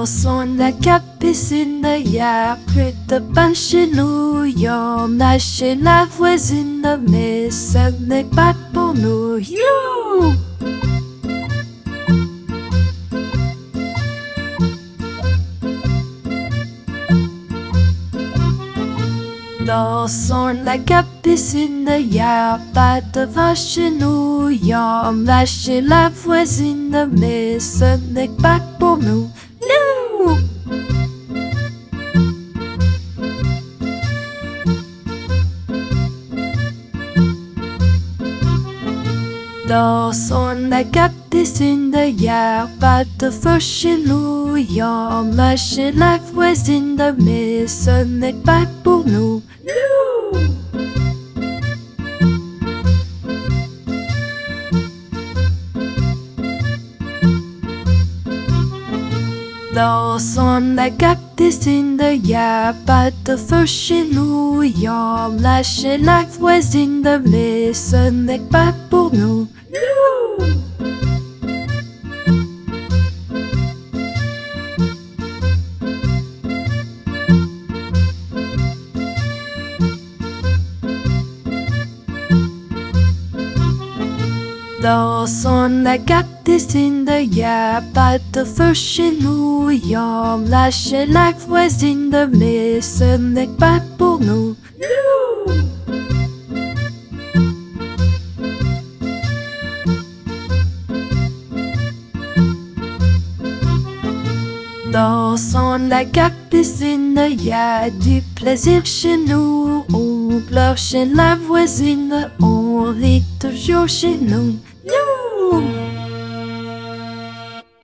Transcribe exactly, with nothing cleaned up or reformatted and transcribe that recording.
Dansons la capucine, y a plus de pain chez nous. Y'en a chez la voisine, mais ce n'est pas pour nous. You! Dansons la capucine, y a pas de vin chez nous. Y'en a chez la voisine, mais ce n'est pas pour nous. No! Dansons la capucine, y a pas de feu chez nous. Y'en a chez la voisine, mais ce n'est pas pour nous. No! Dansons la capucine, y a pas de feu chez nous. Y'en a chez la voisine, mais ce n'est pas pour nous. No! Dansons la capucine, y a pas de feu chez nous. Y'en a chez la voisine, mais ce n'est pas pour nous. No! Dansons la capucine, y a du plaisir chez nous. On pleure chez la voisine, on rit toujours chez nous.